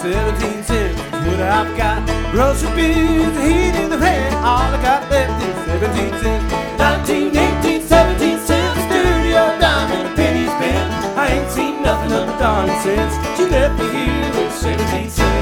17 cents is what I've got. Grocery bills, heat in the fan, all I got left is 17 cents. 19, 18, 17 cents, dirty old dime and a penny spent. I ain't seen nothing of the darn since she left me here with 17 cents.